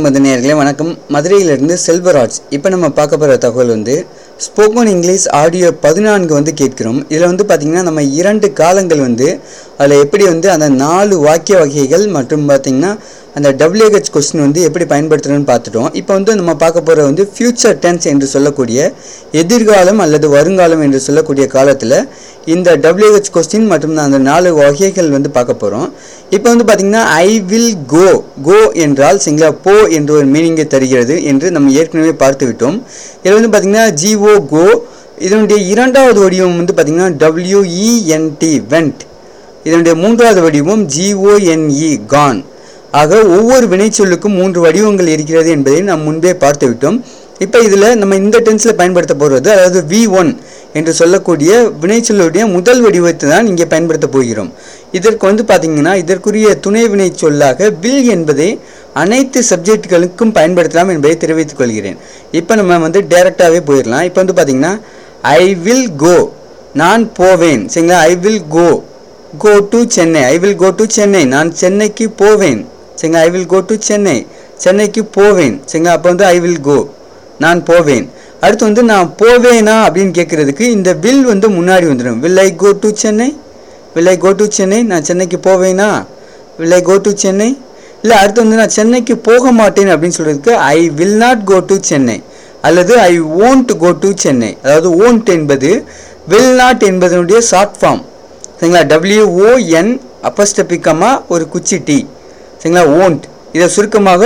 மது நேயர்களே வணக்கம். மதுரையிலிருந்து செல்வராஜ். இப்போ நம்ம பார்க்க போகிற தகவல் ஸ்போக்கன் இங்கிலீஷ் ஆடியோ 14 கேட்கிறோம். இதில் பார்த்திங்கன்னா நம்ம 2 காலங்கள் அதில் எப்படி அந்த 4 வாக்கிய வகைகள் மற்றும் பார்த்திங்கன்னா அந்த WH கொஸ்டின் எப்படி பயன்படுத்துகிறோன்னு பார்த்துட்டோம். இப்போ நம்ம பார்க்க போகிற ஃபியூச்சர் டென்ஸ் என்று சொல்லக்கூடிய எதிர்காலம் அல்லது வருங்காலம் என்று சொல்லக்கூடிய காலத்தில் இந்த WH கொஸ்டின் மற்றும் அந்த 4 வகைகள் பார்க்க போகிறோம். இப்போ பார்த்திங்கன்னா ஐ வில் கோ என்றால் சிங்களா போ என்ற ஒரு மீனிங்கை தருகிறது என்று நம்ம ஏற்கனவே பார்த்து விட்டோம். இதில் பார்த்திங்கன்னா GO கோ, இதனுடைய இரண்டாவது வடிவம் பார்த்திங்கன்னா WENT வெண்ட், இதனுடைய மூன்றாவது வடிவம் GONE கான். ஆக ஒவ்வொரு வினைச்சொல்லுக்கும் 3 வடிவங்கள் இருக்கிறது என்பதை நாம் முன்பே பார்த்து விட்டோம். இப்போ இதில் நம்ம இந்த டென்ஸில் பயன்படுத்த போகிறது அதாவது V1 என்று சொல்லக்கூடிய வினைச்சொல்லுடைய முதல் வடிவத்தை தான் இங்கே பயன்படுத்த போகிறோம். இதற்கு பார்த்திங்கன்னா இதற்குரிய துணை வினைச்சொல்லாக வில் என்பதை அனைத்து சப்ஜெக்டுகளுக்கும் பயன்படுத்தலாம் என்பதை தெரிவித்துக் கொள்கிறேன். இப்போ நம்ம டைரெக்டாகவே போயிடலாம். இப்போ பார்த்திங்கன்னா ஐ வில் கோ, நான் போவேன் சரிங்களா. I will go to Chennai, I will go to Chennai, நான் சென்னைக்கு போவேன் சரிங்களா. I will go to Chennai, சென்னைக்கு போவேன் சரிங்களா. அப்போ ஐ வில் கோ, நான் போவேன். அடுத்து நான் போவேனா அப்படின்னு கேட்குறதுக்கு இந்த வில் முன்னாடி வந்துடும். Will I go to Chennai, will I go to Chennai, நான் சென்னைக்கு போவேனா, will I go to Chennai. இல்லை அடுத்து நான் சென்னைக்கு போக மாட்டேன் அப்படின்னு சொல்கிறதுக்கு I will not go to Chennai அல்லது I won't go to Chennai. அதாவது ஓன்ட் என்பது வில் நாட் என்பதனுடைய ஷார்ட் ஃபார்ம் சரிங்களா. WON அப்பஸ்டபிக்கமா ஒரு குச்சி டி சரிங்களா. ஓன்ட் இதை சுருக்கமாக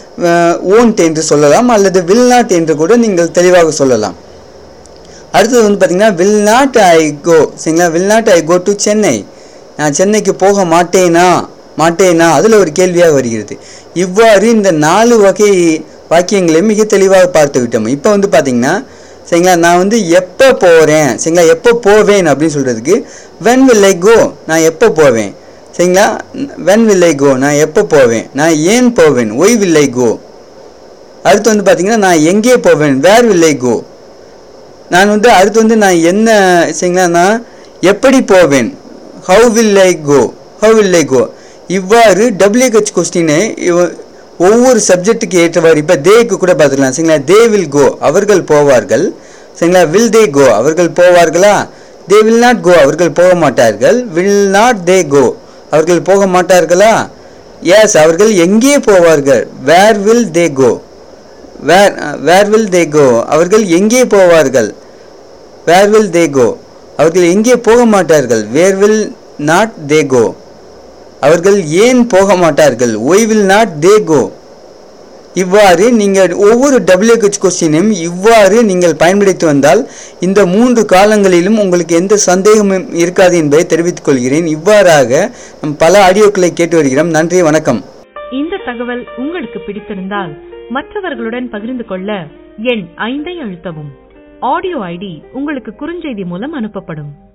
ஓன்ட் என்று சொல்லலாம் அல்லது வில் நாட் என்று கூட நீங்கள் தெளிவாக சொல்லலாம். அடுத்தது பார்த்திங்கன்னா வில் நாட் ஐ கோ சரிங்களா. Will not I go to Chennai, நான் சென்னைக்கு போக மாட்டேனா அதில் ஒரு கேள்வியாக வருகிறது. இவ்வாறு இந்த 4 வகை வாக்கியங்களையும் மிக தெளிவாக பார்த்து விட்டோம். இப்போ பார்த்திங்கன்னா சரிங்களா நான் எப்போ போகிறேன் சரிங்களா, எப்போ போவேன் அப்படின்னு சொல்கிறதுக்கு வென் வில் ஐ கோ, நான் எப்போ போவேன் சரிங்களா. வென் வில் ஐ கோ, நான் எப்போ போவேன், நான் ஏன் போவேன், ஒய் வில் ஐ கோ. அடுத்து பார்த்திங்கன்னா நான் எங்கே போவேன், வேர் வில் ஐ கோ. நான் அடுத்து நான் என்ன சரிங்களா, நான் எப்படி போவேன், ஹவு வில் ஐ கோ. இவ்வாறு WH கொஸ்டினை ஒவ்வொரு சப்ஜெக்டுக்கு ஏற்றவாறு இப்போ தேக்கு கூட பார்த்துக்கலாம் சரிங்களா. தே வில் கோ, அவர்கள் போவார்கள் சரிங்களா. வில் தே கோ, அவர்கள் போவார்களா. தே வில் நாட் கோ, அவர்கள் போக மாட்டார்கள். வில் நாட் தே கோ, அவர்கள் போக மாட்டார்களா. எஸ், அவர்கள் எங்கே போவார்கள். வேர் will they go, where will they கோ, அவர்கள் எங்கே போவார்கள். வேர் வில் தே கோ, அவர்கள் எங்கே போக மாட்டார்கள். வேர் வில் நாட் தே கோ, அவர்கள் ஏன் போக மாட்டார்கள். Why will not they go. இவ்வாறு நீங்கள் ஒவ்வொரு WH கொஸ்டினையும் இவ்வாறு நீங்கள் பயன்படுத்தி வந்தால் இந்த 3 காலங்களிலும் உங்களுக்கு எந்த சந்தேகமும் இருக்காது என்பதை தெரிவித்துக் கொள்கிறேன். இவ்வாறாக நம் பல ஆடியோக்களை கேட்டு வருகிறோம். நன்றி, வணக்கம். இந்த தகவல் உங்களுக்கு பிடித்திருந்தால் மற்றவர்களுடன் பகிர்ந்து கொள்ள எண் 5 அழுத்தவும். ஆடியோ ஐடி உங்களுக்கு குறுஞ்செய்தி மூலம் அனுப்பப்படும்.